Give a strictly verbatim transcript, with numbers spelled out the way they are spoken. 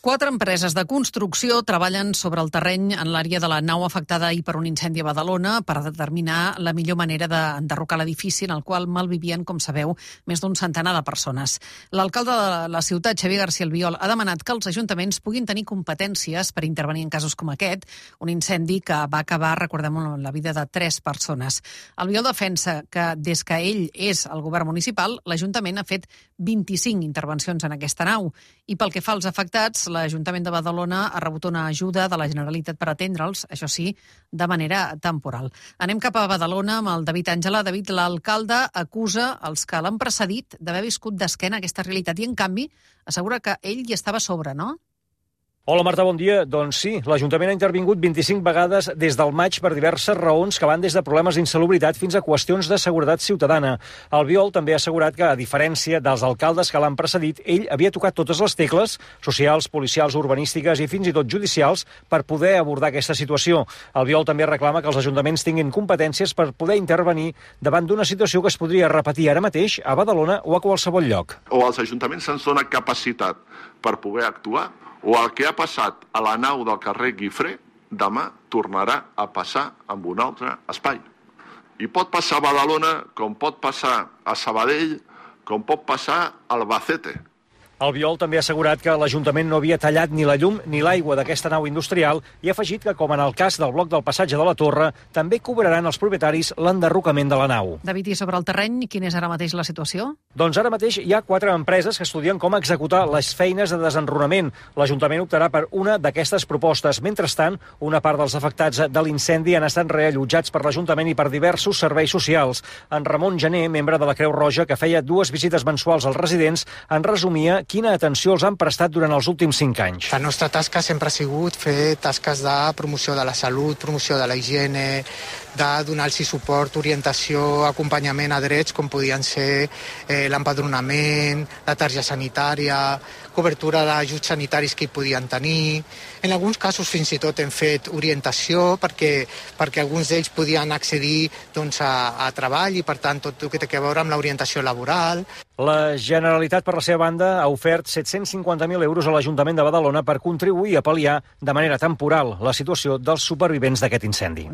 Quatre empreses de construcció treballen sobre el terreny en l'àrea de la nau afectada ahir per un incendi a Badalona per determinar la millor manera d'enderrocar l'edifici en el qual malvivien, com sabeu, més d'un centenar de persones. L'alcalde de la ciutat, Xavier García Albiol, ha demanat que els ajuntaments puguin tenir competències per intervenir en casos com aquest, un incendi que va acabar, recordem-ho, la vida de tres persones. Albiol defensa que des que ell és al govern municipal, l'Ajuntament ha fet vint-i-cinc intervencions en aquesta nau i pel que fa als afectats, l'Ajuntament de Badalona ha rebut una ajuda de la Generalitat per atendre'ls, això sí, de manera temporal. Anem cap a Badalona amb el David Àngela. David, l'alcalde acusa els que l'han precedit d'haver viscut d'esquena aquesta realitat i, en canvi, assegura que ell hi estava a sobre, no? Hola, Marta, bon dia. Doncs sí, l'Ajuntament ha intervingut vint-i-cinc vegades des del maig per diverses raons que van des de problemes d'insalubritat fins a qüestions de seguretat ciutadana. Albiol també ha assegurat que, a diferència dels alcaldes que l'han precedit, ell havia tocat totes les tecles, socials, policials, urbanístiques i fins i tot judicials, per poder abordar aquesta situació. Albiol també reclama que els ajuntaments tinguin competències per poder intervenir davant d'una situació que es podria repetir ara mateix a Badalona o a qualsevol lloc. O als ajuntaments se'ns dona capacitat per poder actuar, o el que ha passat a la nau del carrer Guifré, demà tornarà a passar en un altre espai. I pot passar a Badalona, com pot passar a Sabadell, com pot passar a Albacete. Albiol també ha assegurat que l'Ajuntament no havia tallat ni la llum ni l'aigua d'aquesta nau industrial i ha afegit que, com en el cas del bloc del passatge de la Torre, també cobraran els propietaris l'enderrocament de la nau. David, i sobre el terreny, quina és ara mateix la situació? Doncs ara mateix hi ha quatre empreses que estudien com executar les feines de desenrunament. L'Ajuntament optarà per una d'aquestes propostes. Mentrestant, una part dels afectats de l'incendi han estat reallotjats per l'Ajuntament i per diversos serveis socials. En Ramon Gené, membre de la Creu Roja, que feia dues visites mensuals als residents, en resumia quina atenció els han prestat durant els últims cinc anys. La nostra tasca sempre ha sigut fer tasques de promoció de la salut, promoció de la higiene, de donar-los suport, orientació, acompanyament a drets com podien ser eh, l'empadronament, la targeta sanitària, cobertura d'ajuts sanitaris que hi podien tenir. En alguns casos fins i tot hem fet orientació perquè, perquè alguns d'ells podien accedir doncs, a, a treball i per tant tot el que té a veure amb l'orientació laboral. La Generalitat, per la seva banda, ha ofert set-cents cinquanta mil euros a l'Ajuntament de Badalona per contribuir a pal·liar de manera temporal la situació dels supervivents d'aquest incendi.